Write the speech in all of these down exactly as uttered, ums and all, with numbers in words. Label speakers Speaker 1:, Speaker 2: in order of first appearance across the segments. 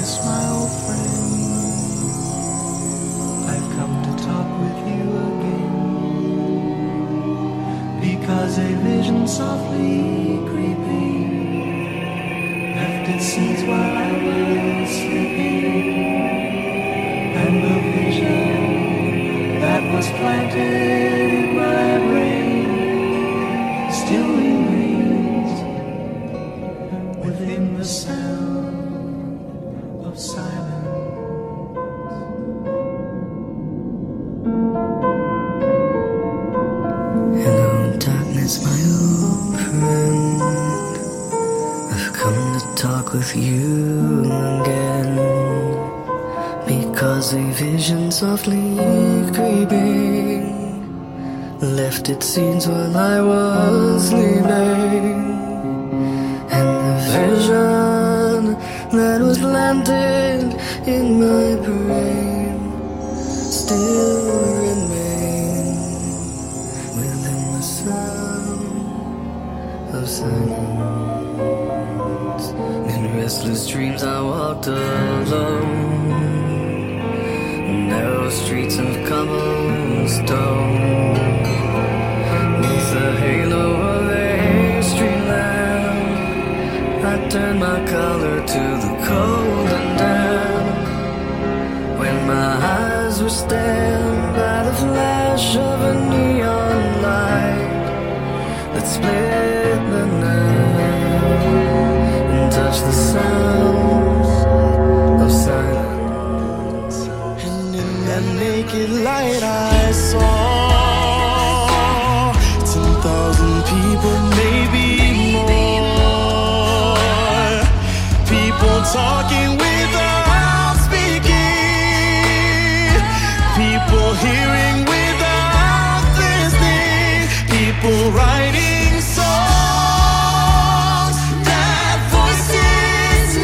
Speaker 1: darkness, my old friend. I've come to talk with you again, because a vision softly creeping left its seeds while I was sleeping, and the vision that was planted in my brain still remains within the sound of silence.
Speaker 2: Hello, darkness, my old friend. I've come to talk with you again, because a vision softly creeping left its seeds while I was sleeping, and the vision that was planted in my brain still remains within the sound of silence. In restless dreams I walked alone, narrow streets of cobblestone, neath the halo of a street lamp. I turned my collar to the cold and damp, when my eyes were stared by the flash of a neon light that split the night and touched the sounds of silence.
Speaker 1: And in that naked light I saw ten thousand people, maybe more. People talking without speaking, people hearing without listening, people writing songs that voices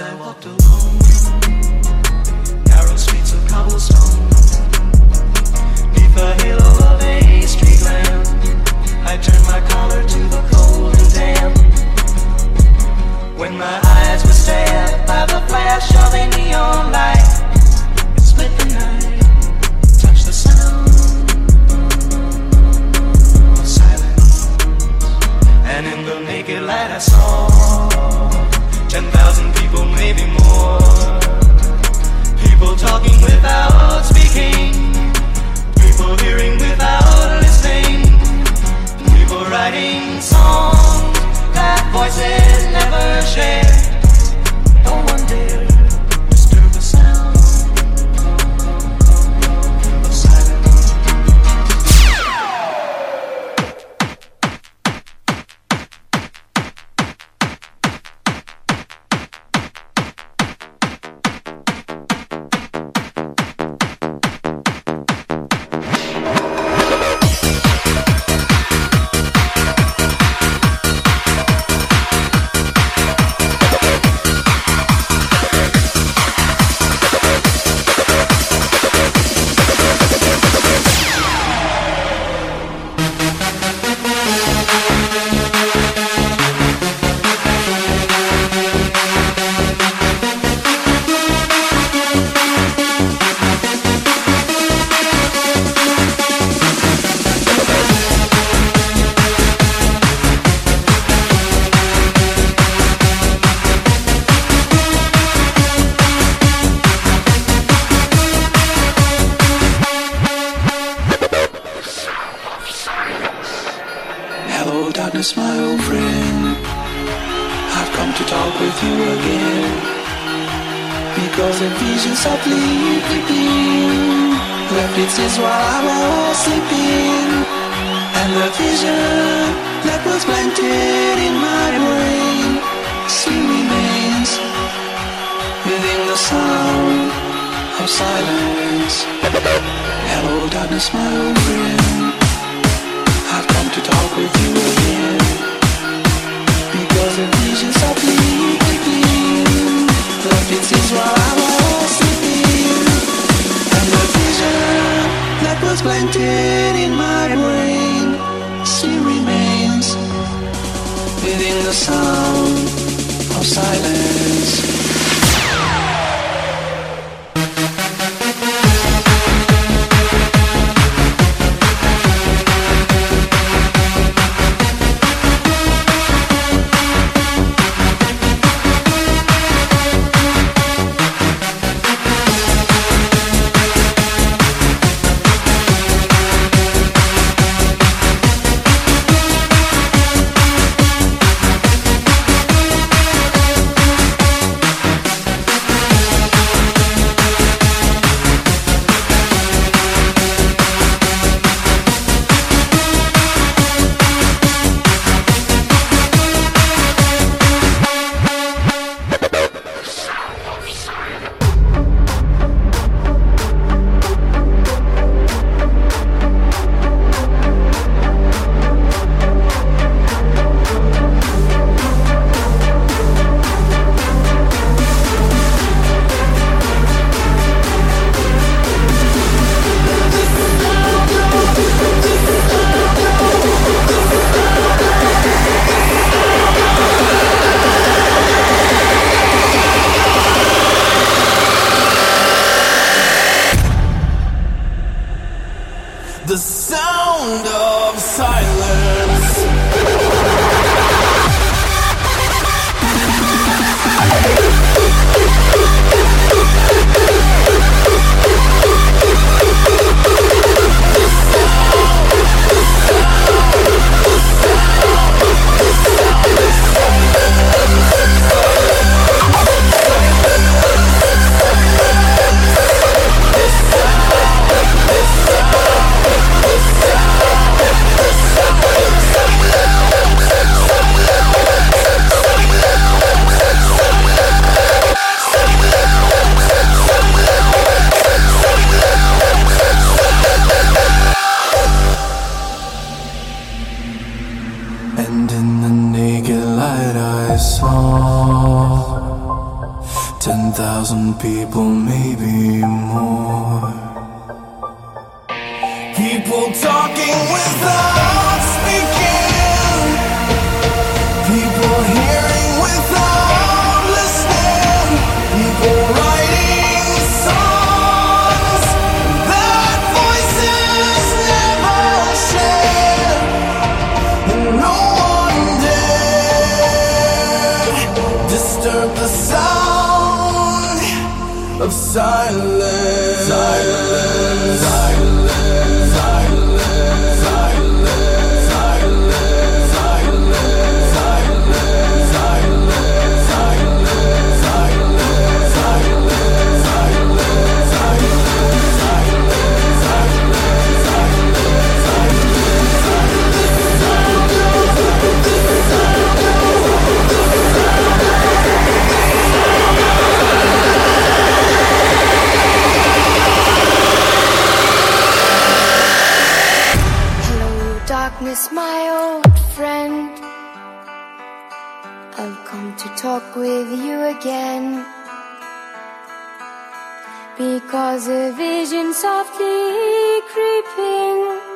Speaker 1: I walked alone, narrow streets of cobblestone, neath the halo of a street lamp, I turned my collar to the cold and damp. When my eyes were stabbed by the flash of a neon light, it split the night, touched the sound of silence, and in the naked light I saw ten thousand people, maybe more. People talking without speaking, people hearing without listening, people writing songs that voices never shared. No one dared disturb the sound of silence. Hello darkness, my old friend, I've come to talk with you again, because a vision softly creeping left its seeds while I was sleeping, and the vision that was planted in my brain still remains within the sound of silence. Hello darkness, my old friend, I've come to talk with you again, because the vision softly creeping left its seeds while I was sleeping, and the vision that was planted in my brain still remains within the sound of silence. Ten thousand people, maybe more. People talking without speaking. People hearing without listening. People writing songs that voices never share. And no one dare disturb the sound of silence. Silence. Silence.
Speaker 3: Darkness, my old friend, I've come to talk with you again, because a vision softly creeping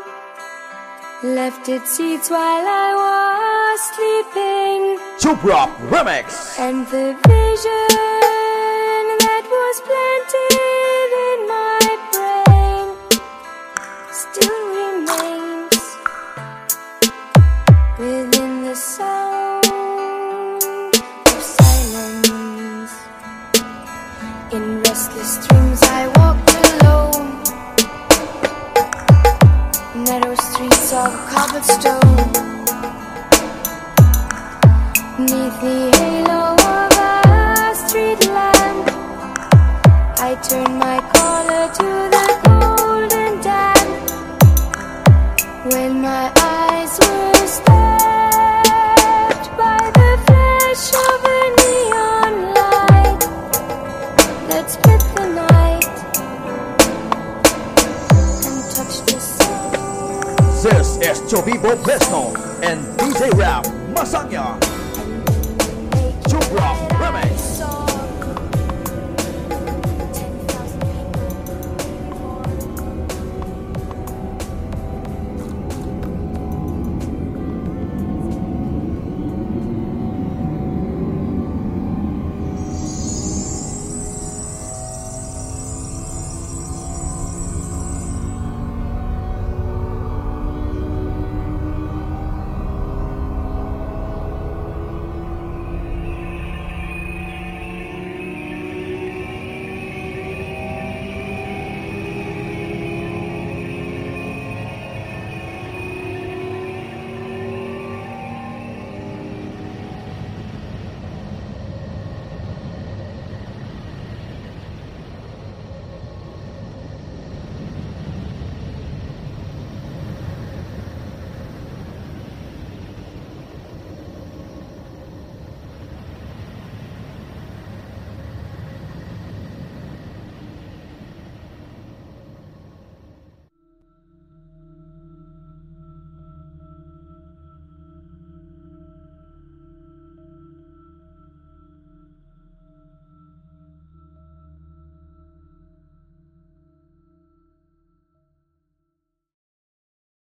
Speaker 3: left its seeds while I was sleeping.
Speaker 4: Chuprop Remix.
Speaker 3: And the vision that was planted in my brain still remains within the sound of silence. In restless dreams I walked alone, narrow streets of cobblestone, neath the halo of a street lamp. I turned my collar to the cold and damp, when my eyes were stabbed by the flash of a neon light that split the night and touched the soul.
Speaker 4: This is Chovivo Presto and D J Rap Masanya. Chuprop